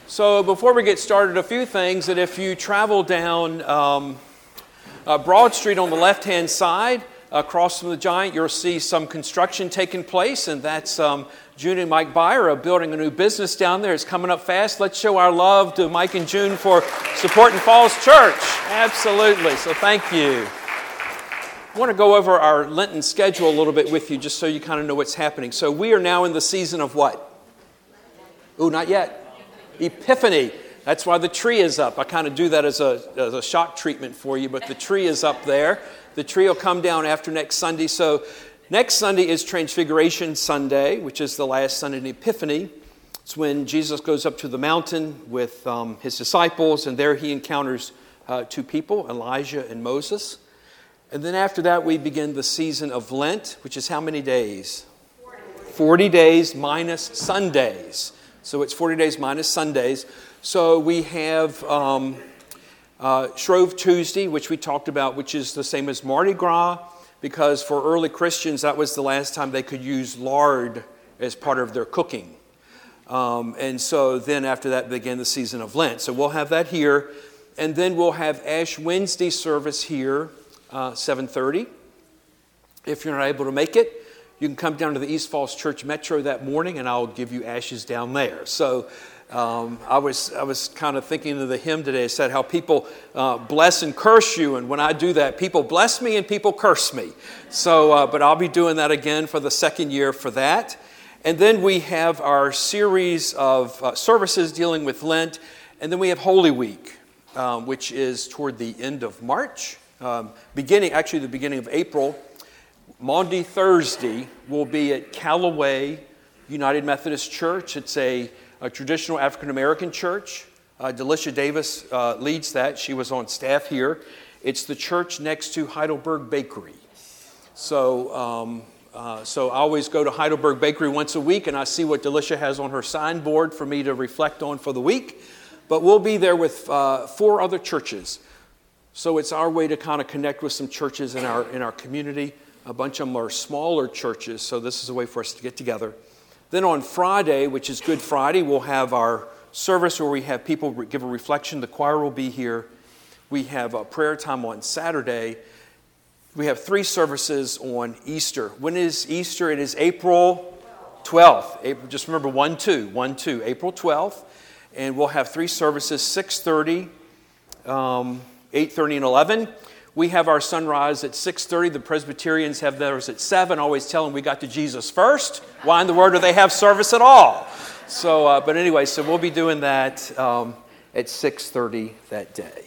So before we get started, a few things that if you travel down Broad Street on the left-hand side, across from the Giant, you'll see some construction taking place, and that's June and Mike Byra building a new business down there. It's coming up fast. Let's show our love to Mike and June for supporting Falls Church. Absolutely. So thank you. I want to go over our Lenten schedule a little bit with you just so you kind of know what's happening. So we are now in the season of what? Oh, not yet. Epiphany. That's why the tree is up. I kind of do that as a shock treatment for you, but the tree is up there. The tree will come down after next Sunday. So next Sunday is Transfiguration Sunday, which is the last Sunday in Epiphany. It's when Jesus goes up to the mountain with his disciples, and there he encounters two people, Elijah and Moses. And then after that, we begin the season of Lent, which is how many days? 40 days minus Sundays. So it's 40 days minus Sundays. So we have Shrove Tuesday, which we talked about, which is the same as Mardi Gras, because for early Christians, that was the last time they could use lard as part of their cooking. And so then after that began the season of Lent. So we'll have that here. And then we'll have Ash Wednesday service here, 7:30. If you're not able to make it, you can come down to the East Falls Church Metro that morning, and I'll give you ashes down there. So I was kind of thinking of the hymn today. It said how people bless and curse you, and when I do that, people bless me and people curse me. So, but I'll be doing that again for the second year for that. And then we have our series of services dealing with Lent, and then we have Holy Week, which is toward the end of March, the beginning of April. Maundy Thursday will be at Callaway United Methodist Church. It's a traditional African-American church. Delisha Davis leads that. She was on staff here. It's the church next to Heidelberg Bakery. So I always go to Heidelberg Bakery once a week, and I see what Delisha has on her signboard for me to reflect on for the week. But we'll be there with 4 other churches. So it's our way to kind of connect with some churches in our community. A bunch of them are smaller churches, so this is a way for us to get together. Then on Friday, which is Good Friday, we'll have our service where we have people give a reflection. The choir will be here. We have a prayer time on Saturday. We have 3 services on Easter. When is Easter? It is April 12th. Just remember 1-2, April 12th. And we'll have 3 services, 6:30, 8:30, and 11. We have our sunrise at 6:30. The Presbyterians have theirs at 7. I always tell them we got to Jesus first. Why in the world do they have service at all? So, but anyway, so we'll be doing that at 6:30 that day.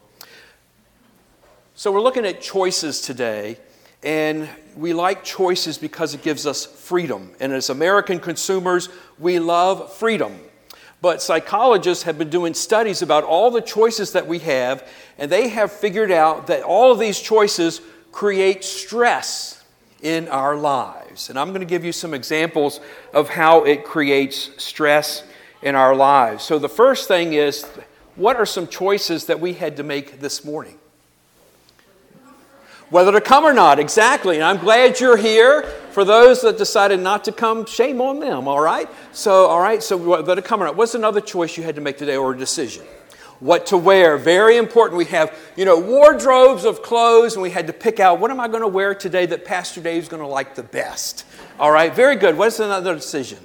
So we're looking at choices today, and we like choices because it gives us freedom. And as American consumers, we love freedom. But psychologists have been doing studies about all the choices that we have, and they have figured out that all of these choices create stress in our lives. And I'm going to give you some examples of how it creates stress in our lives. So the first thing is, what are some choices that we had to make this morning? Whether to come or not, exactly. And I'm glad you're here. For those that decided not to come, shame on them, all right? So whether to come or not. What's another choice you had to make today, or a decision? What to wear, very important. We have, wardrobes of clothes, and we had to pick out, what am I going to wear today that Pastor Dave's going to like the best? All right, very good. What's another decision?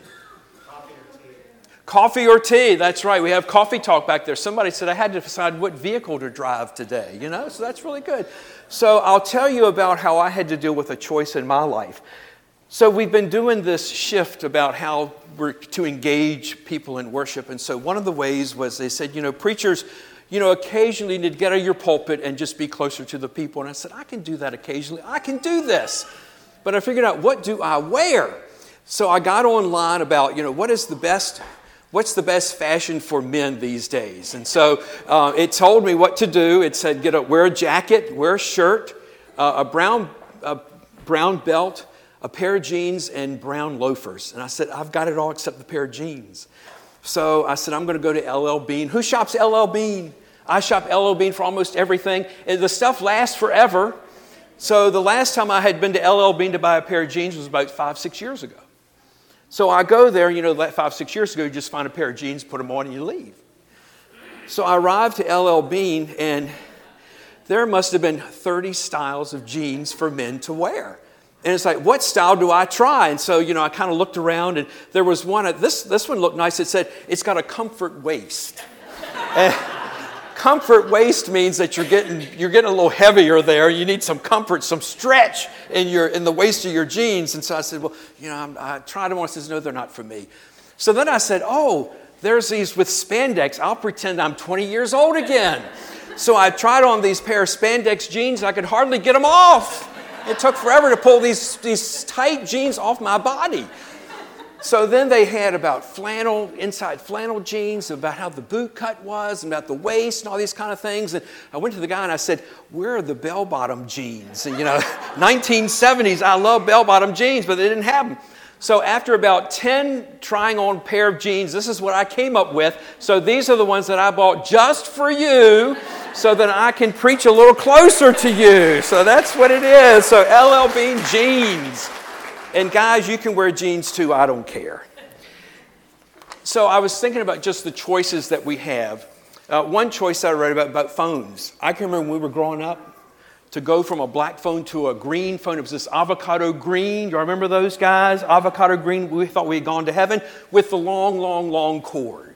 Coffee or tea, that's right. We have coffee talk back there. Somebody said I had to decide what vehicle to drive today, so that's really good. So I'll tell you about how I had to deal with a choice in my life. So we've been doing this shift about how we're to engage people in worship. And so one of the ways was they said, preachers, occasionally need to get out of your pulpit and just be closer to the people. And I said, I can do that occasionally. I can do this. But I figured out, what do I wear? So I got online about, what's the best fashion for men these days? And so it told me what to do. It said, wear a jacket, wear a shirt, a brown belt, a pair of jeans, and brown loafers. And I said, I've got it all except the pair of jeans. So I said, I'm going to go to LL Bean. Who shops LL Bean? I shop LL Bean for almost everything. And the stuff lasts forever. So the last time I had been to LL Bean to buy a pair of jeans was about 5-6 years ago. So I go there, 5-6 years ago, you just find a pair of jeans, put them on, and you leave. So I arrived to LL Bean, and there must have been 30 styles of jeans for men to wear. And it's like, what style do I try? And so, I kind of looked around, and there was one, this one looked nice. It said, it's got a comfort waist. And comfort waist means that you're getting a little heavier there. You need some comfort, some stretch in the waist of your jeans. And so I said, well, I tried them once. I said, no, they're not for me. So then I said, oh, there's these with spandex. I'll pretend I'm 20 years old again. So I tried on these pair of spandex jeans. I could hardly get them off. It took forever to pull these tight jeans off my body. So then they had about inside flannel jeans, about how the boot cut was, and about the waist and all these kind of things. And I went to the guy and I said, where are the bell-bottom jeans? And 1970s, I love bell-bottom jeans, but they didn't have them. So after about 10 trying on a pair of jeans, this is what I came up with. So these are the ones that I bought just for you so that I can preach a little closer to you. So that's what it is. So LL Bean jeans. And guys, you can wear jeans too. I don't care. So I was thinking about just the choices that we have. One choice I read about phones. I can remember when we were growing up, to go from a black phone to a green phone. It was this avocado green. Do you remember those guys? Avocado green. We thought we had gone to heaven with the long, long, long cord.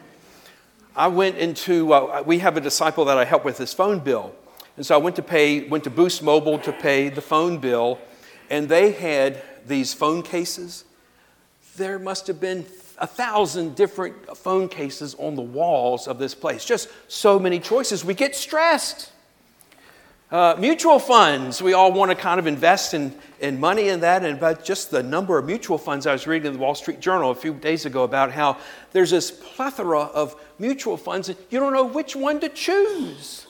I went into, we have a disciple that I help with his phone bill. And so I went to Boost Mobile to pay the phone bill. And they had these phone cases. There must have been 1,000 different phone cases on the walls of this place. Just so many choices. We get stressed. Mutual funds, we all want to kind of invest in money in that, but just the number of mutual funds. I was reading in the Wall Street Journal a few days ago about how there's this plethora of mutual funds and you don't know which one to choose.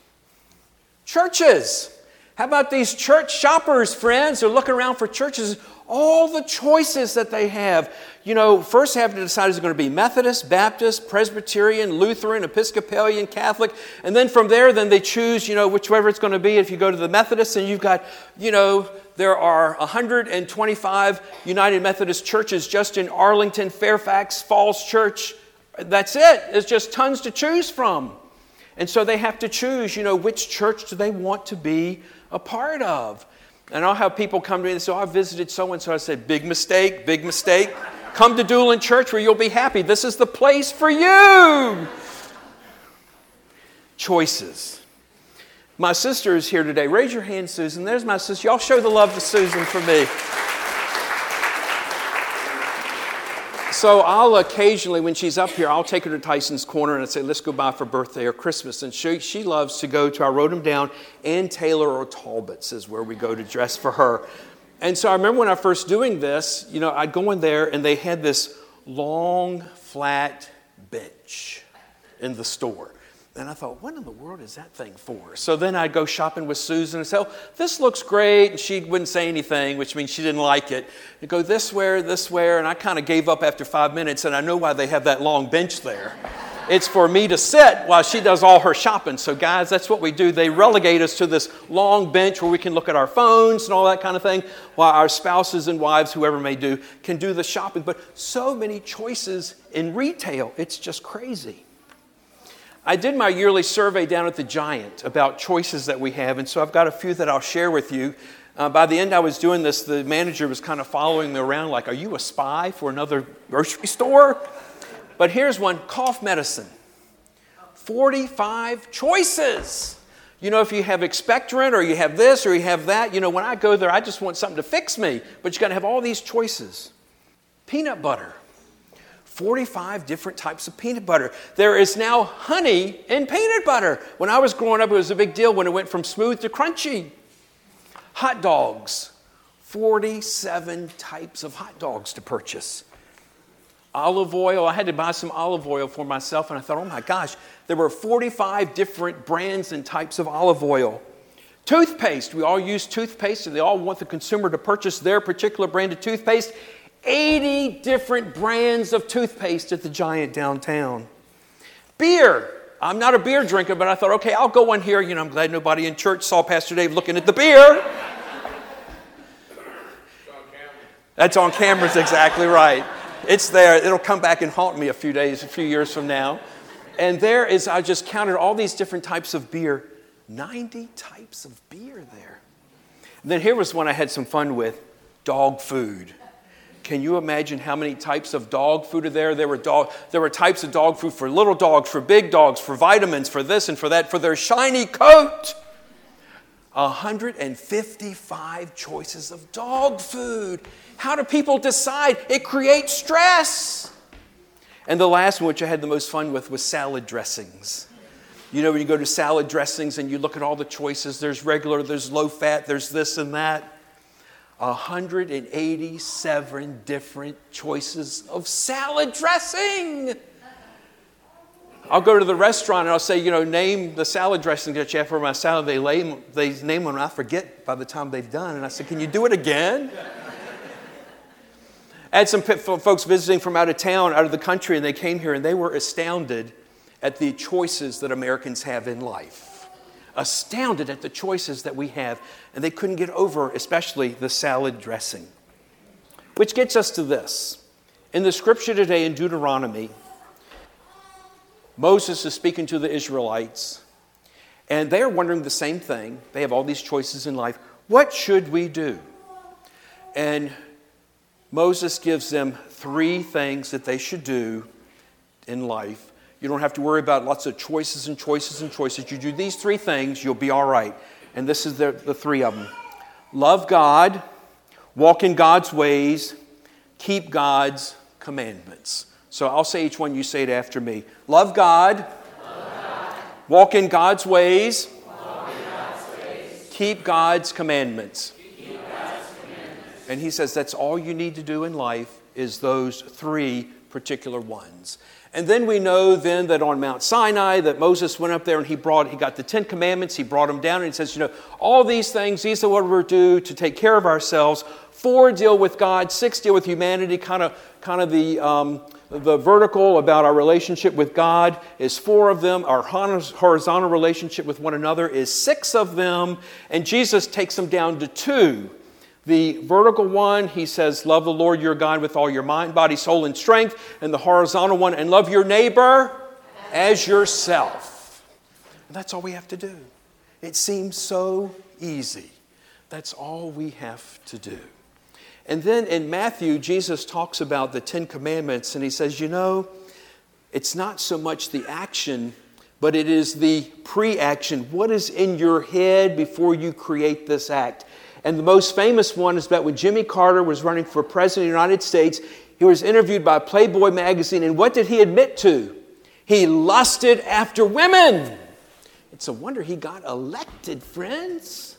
Churches. How about these church shoppers, friends? They're looking around for churches. All the choices that they have. First have to decide is it going to be Methodist, Baptist, Presbyterian, Lutheran, Episcopalian, Catholic. And then from there, then they choose, whichever it's going to be. If you go to the Methodist, and you've got, there are 125 United Methodist churches just in Arlington, Fairfax, Falls Church. That's it. There's just tons to choose from. And so they have to choose, which church do they want to be a part of. And I'll have people come to me and say, I visited so-and-so. I said, big mistake, big mistake. Come to Doolin Church where you'll be happy. This is the place for you. Choices. My sister is here today. Raise your hand, Susan. There's my sister. Y'all show the love to Susan for me. So I'll occasionally, when she's up here, I'll take her to Tyson's Corner and I'd say, let's go by for birthday or Christmas. And she loves to go to, I wrote them down, Ann Taylor or Talbot's is where we go to dress for her. And so I remember when I first doing this, I'd go in there and they had this long, flat bench in the store. And I thought, what in the world is that thing for? So then I'd go shopping with Susan and say, oh, this looks great. And she wouldn't say anything, which means she didn't like it. I'd go this way. And I kind of gave up after 5 minutes. And I know why they have that long bench there. It's for me to sit while she does all her shopping. So guys, that's what we do. They relegate us to this long bench where we can look at our phones and all that kind of thing, while our spouses and wives, whoever may do, can do the shopping. But so many choices in retail. It's just crazy. I did my yearly survey down at the Giant about choices that we have, and so I've got a few that I'll share with you. By the end I was doing this, the manager was kind of following me around like, are you a spy for another grocery store? But here's one, cough medicine. 45 choices. If you have expectorant or you have this or you have that, when I go there, I just want something to fix me. But you got to have all these choices. Peanut butter. 45 different types of peanut butter. There is now honey in peanut butter. When I was growing up, it was a big deal when it went from smooth to crunchy. Hot dogs. 47 types of hot dogs to purchase. Olive oil. I had to buy some olive oil for myself, and I thought, oh my gosh, there were 45 different brands and types of olive oil. Toothpaste. We all use toothpaste, and they all want the consumer to purchase their particular brand of toothpaste. 80 different brands of toothpaste at the Giant downtown. Beer. I'm not a beer drinker, but I thought, okay, I'll go on here. I'm glad nobody in church saw Pastor Dave looking at the beer. That's on camera, exactly right. It's there. It'll come back and haunt me a few years from now. And there is, I just counted all these different types of beer. 90 types of beer there. And then here was one I had some fun with, dog food. Can you imagine how many types of dog food are there? There were types of dog food for little dogs, for big dogs, for vitamins, for this and for that, for their shiny coat. 155 choices of dog food. How do people decide? It creates stress. And the last one, which I had the most fun with, was salad dressings. You know, when you go to salad dressings and you look at all the choices, there's regular, there's low fat, there's this and that. 187 different choices of salad dressing. I'll go to the restaurant and I'll say, name the salad dressing that you have for my salad. They name one and I forget by the time they've done. And I said, can you do it again? I had some folks visiting from out of town, out of the country, and they came here and they were astounded at the choices that Americans have in life. Astounded at the choices that we have. And they couldn't get over, especially the salad dressing. Which gets us to this. In the scripture today in Deuteronomy, Moses is speaking to the Israelites, and they're wondering the same thing. They have all these choices in life. What should we do? And Moses gives them 3 things that they should do in life. You don't have to worry about lots of choices and choices and choices. You do these 3 things, you'll be all right. And this is the 3 of them. Love God, walk in God's ways, keep God's commandments. So I'll say each one, you say it after me. Love God, walk in God's ways, keep God's commandments. And he says that's all you need to do in life is those 3 particular ones. And then we know then that on Mount Sinai that Moses went up there and he got the 10 Commandments, he brought them down and he says, all these things, these are what we're due to take care of ourselves. 4 deal with God, 6 deal with humanity, kind of the vertical about our relationship with God is 4 of them. Our horizontal relationship with one another is 6 of them. And Jesus takes them down to 2. The vertical one, he says, love the Lord your God with all your mind, body, soul, and strength. And the horizontal one, and love your neighbor as yourself. And that's all we have to do. It seems so easy. That's all we have to do. And then in Matthew, Jesus talks about the 10 Commandments, and he says, it's not so much the action, but it is the pre-action. What is in your head before you create this act? And the most famous one is about when Jimmy Carter was running for president of the United States. He was interviewed by Playboy magazine, and what did he admit to? He lusted after women. It's a wonder he got elected, friends.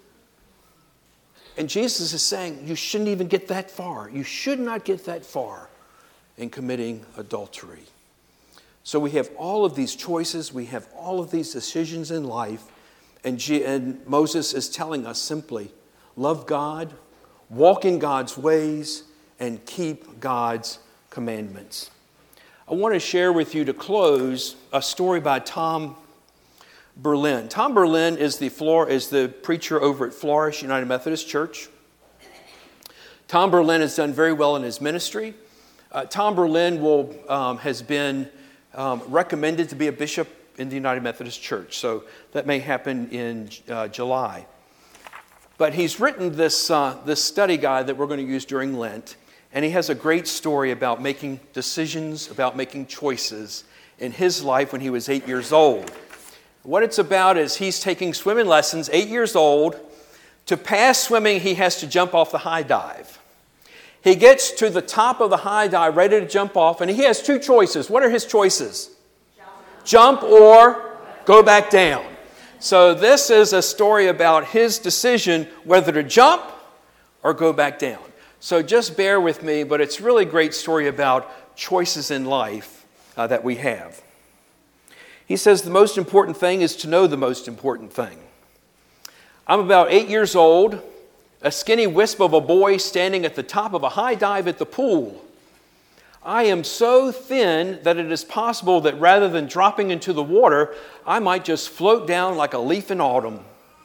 And Jesus is saying, you shouldn't even get that far. You should not get that far in committing adultery. So we have all of these choices. We have all of these decisions in life. And Moses is telling us simply, love God, walk in God's ways, and keep God's commandments. I want to share with you to close a story by Tom Berlin. Tom Berlin is the preacher over at Flourish United Methodist Church. Tom Berlin has done very well in his ministry. Tom Berlin has been recommended to be a bishop in the United Methodist Church, so that may happen in July. But he's written this study guide that we're going to use during Lent, and he has a great story about making decisions, about making choices in his life when he was 8 years old. What it's about is he's taking swimming lessons, 8 years old. To pass swimming, he has to jump off the high dive. He gets to the top of the high dive, ready to jump off, and he has 2 choices. What are his choices? Jump or go back down. So this is a story about his decision whether to jump or go back down. So just bear with me, but it's really a great story about choices in life that we have. He says the most important thing is to know the most important thing. I'm about 8 years old, a skinny wisp of a boy standing at the top of a high dive at the pool. I am so thin that it is possible that rather than dropping into the water, I might just float down like a leaf in autumn.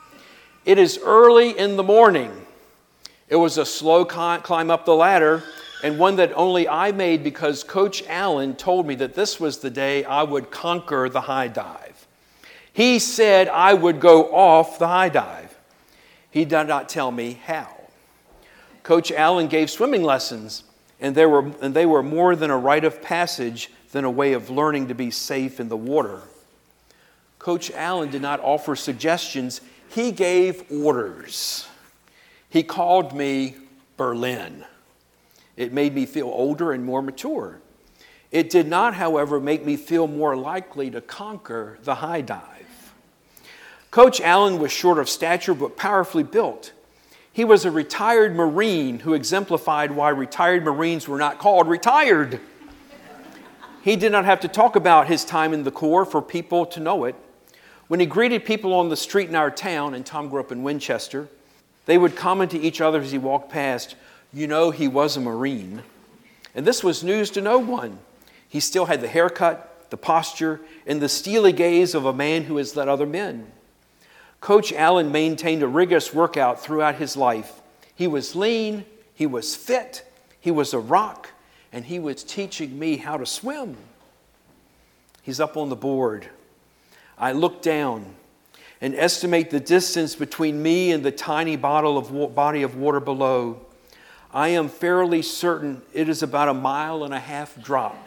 It is early in the morning. It was a slow climb up the ladder, and one that only I made because Coach Allen told me that this was the day I would conquer the high dive. He said I would go off the high dive. He did not tell me how. Coach Allen gave swimming lessons, and they were more than a rite of passage than a way of learning to be safe in the water. Coach Allen did not offer suggestions. He gave orders. He called me Berlin. It made me feel older and more mature. It did not, however, make me feel more likely to conquer the high dive. Coach Allen was short of stature but powerfully built. He was a retired Marine who exemplified why retired Marines were not called retired. He did not have to talk about his time in the Corps for people to know it. When he greeted people on the street in our town, and Tom grew up in Winchester, they would comment to each other as he walked past, "You know, he was a Marine." And this was news to no one. He still had the haircut, the posture, and the steely gaze of a man who has led other men. Coach Allen maintained a rigorous workout throughout his life. He was lean, he was fit, he was a rock, and he was teaching me how to swim. He's up on the board. I look down and estimate the distance between me and the tiny body of water below. I am fairly certain it is about 1.5 miles drop.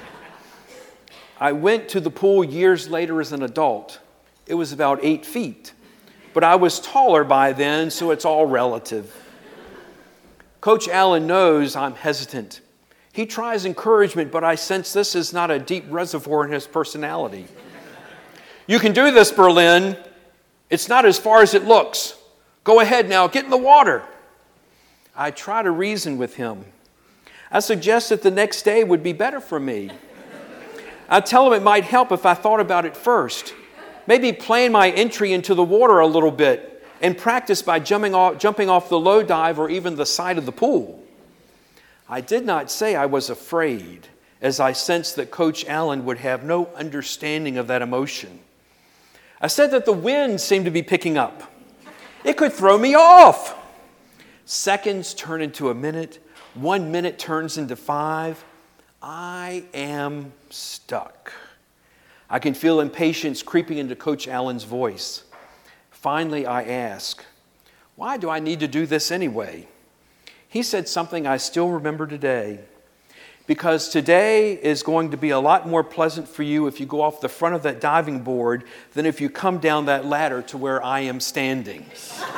I went to the pool years later as an adult. It was about 8 feet, but I was taller by then, so it's all relative. Coach Allen knows I'm hesitant. He tries encouragement, but I sense this is not a deep reservoir in his personality. "You can do this, Berlin. It's not as far as it looks. Go ahead now, get in the water." I try to reason with him. I suggest that the next day would be better for me. I tell him it might help if I thought about it first. Maybe plan my entry into the water a little bit and practice by jumping off the low dive or even the side of the pool. I did not say I was afraid, as I sensed that Coach Allen would have no understanding of that emotion. I said that the wind seemed to be picking up. It could throw me off. Seconds turn into a minute. 1 minute turns into 5. I am stuck. I can feel impatience creeping into Coach Allen's voice. Finally, I ask, "Why do I need to do this anyway?" He said something I still remember today. "Because today is going to be a lot more pleasant for you if you go off the front of that diving board than if you come down that ladder to where I am standing."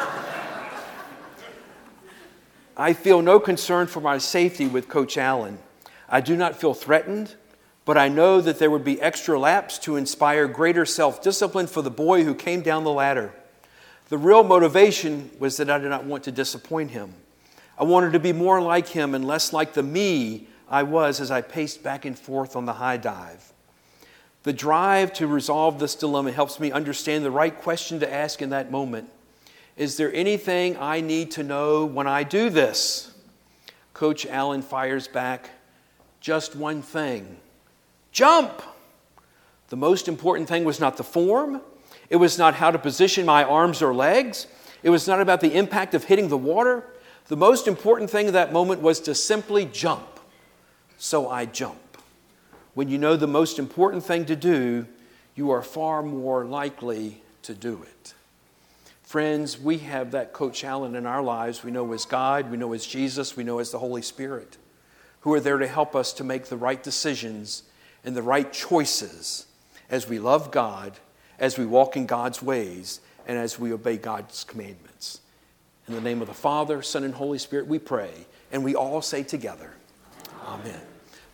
I feel no concern for my safety with Coach Allen. I do not feel threatened, but I know that there would be extra laps to inspire greater self-discipline for the boy who came down the ladder. The real motivation was that I did not want to disappoint him. I wanted to be more like him and less like the me I was as I paced back and forth on the high dive. The drive to resolve this dilemma helps me understand the right question to ask in that moment. Is there anything I need to know when I do this? Coach Allen fires back, "Just one thing. Jump!" The most important thing was not the form. It was not how to position my arms or legs. It was not about the impact of hitting the water. The most important thing at that moment was to simply jump. So I jump. When you know the most important thing to do, you are far more likely to do it. Friends, we have that Coach Allen in our lives. We know as God, we know as Jesus, we know as the Holy Spirit, who are there to help us to make the right decisions and the right choices as we love God, as we walk in God's ways, and as we obey God's commandments. In the name of the Father, Son, and Holy Spirit, we pray, and we all say together, Amen.